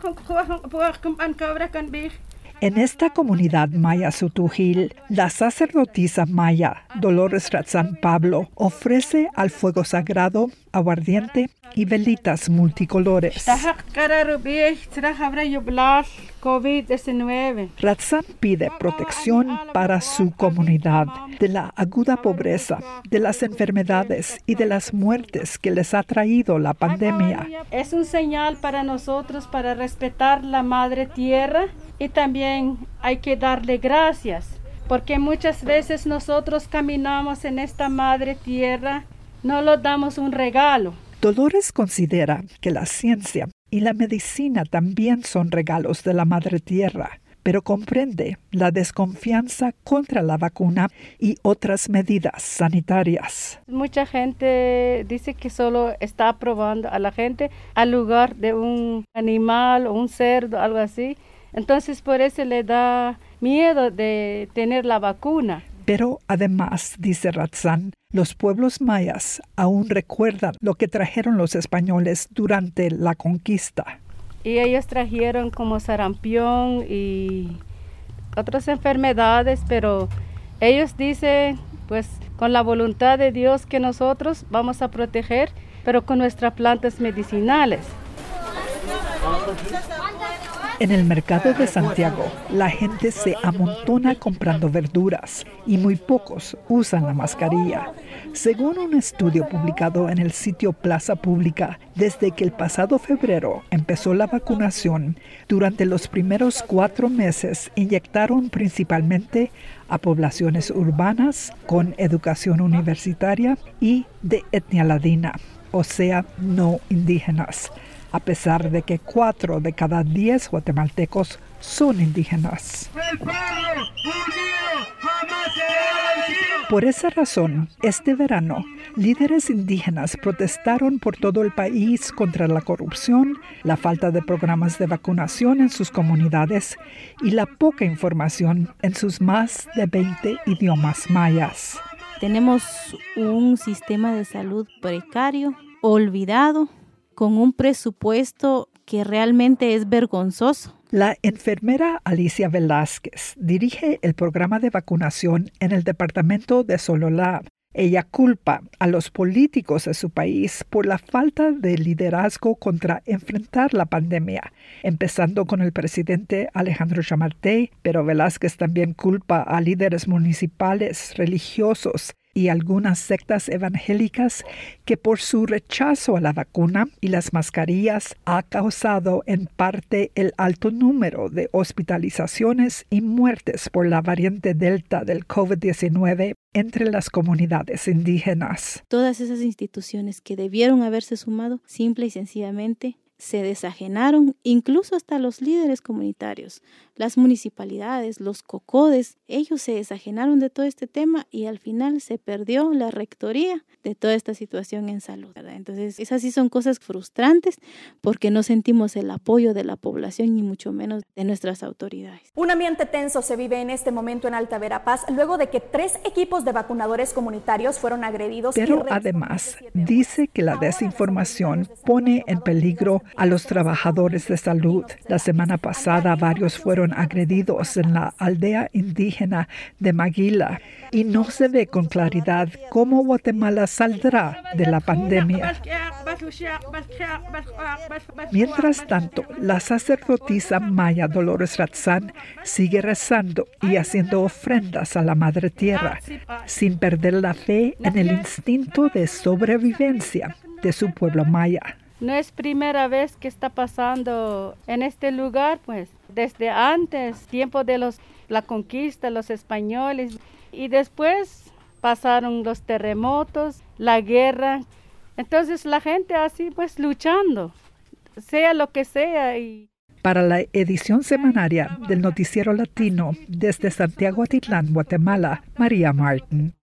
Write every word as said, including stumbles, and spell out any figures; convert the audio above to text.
En esta comunidad maya Sutujil, la sacerdotisa maya Dolores Ratzán Pablo ofrece al fuego sagrado aguardiente y velitas multicolores. Ratzán pide protección para su comunidad de la aguda pobreza, de las enfermedades y de las muertes que les ha traído la pandemia. Es un señal para nosotros para respetar la madre tierra y también hay que darle gracias porque muchas veces nosotros caminamos en esta madre tierra, no le damos un regalo. Dolores considera que la ciencia y la medicina también son regalos de la madre tierra, pero comprende la desconfianza contra la vacuna y otras medidas sanitarias. Mucha gente dice que solo está aprobando a la gente al lugar de un animal o un cerdo, algo así. Entonces por eso le da miedo de tener la vacuna. Pero además, dice Ratzán, los pueblos mayas aún recuerdan lo que trajeron los españoles durante la conquista. Y ellos trajeron como sarampión y otras enfermedades, pero ellos dicen, pues con la voluntad de Dios que nosotros vamos a proteger, pero con nuestras plantas medicinales. En el mercado de Santiago, la gente se amontona comprando verduras y muy pocos usan la mascarilla. Según un estudio publicado en el sitio Plaza Pública, desde que el pasado febrero empezó la vacunación, durante los primeros cuatro meses inyectaron principalmente a poblaciones urbanas con educación universitaria y de etnia ladina, o sea, no indígenas, a pesar de que cuatro de cada diez guatemaltecos son indígenas. Por esa razón, este verano, líderes indígenas protestaron por todo el país contra la corrupción, la falta de programas de vacunación en sus comunidades y la poca información en sus más de veinte idiomas mayas. Tenemos un sistema de salud precario, olvidado, con un presupuesto que realmente es vergonzoso. La enfermera Alicia Velázquez dirige el programa de vacunación en el departamento de Sololá. Ella culpa a los políticos de su país por la falta de liderazgo contra enfrentar la pandemia, empezando con el presidente Alejandro Yamatei, pero Velázquez también culpa a líderes municipales, religiosos y algunas sectas evangélicas que por su rechazo a la vacuna y las mascarillas ha causado en parte el alto número de hospitalizaciones y muertes por la variante Delta del COVID diecinueve entre las comunidades indígenas. Todas esas instituciones que debieron haberse sumado, simple y sencillamente, se desajenaron, incluso hasta los líderes comunitarios, las municipalidades, los cocodes, ellos se desajenaron de todo este tema y al final se perdió la rectoría de toda esta situación en salud, ¿verdad? Entonces, esas sí son cosas frustrantes porque no sentimos el apoyo de la población y mucho menos de nuestras autoridades. Un ambiente tenso se vive en este momento en Alta Verapaz luego de que tres equipos de vacunadores comunitarios fueron agredidos. Pero además dice que la desinformación pone en peligro a los trabajadores de salud. La semana pasada varios fueron agredidos en la aldea indígena de Maguila y no se ve con claridad cómo Guatemala saldrá de la pandemia. Mientras tanto, la sacerdotisa maya Dolores Ratzán sigue rezando y haciendo ofrendas a la Madre Tierra, sin perder la fe en el instinto de sobrevivencia de su pueblo maya. No es primera vez que está pasando en este lugar, pues desde antes, tiempo de los, la conquista, los españoles, y después pasaron los terremotos, la guerra. Entonces la gente así pues luchando, sea lo que sea. Y... Para la edición semanaria del Noticiero Latino desde Santiago Atitlán, Guatemala, María Martin.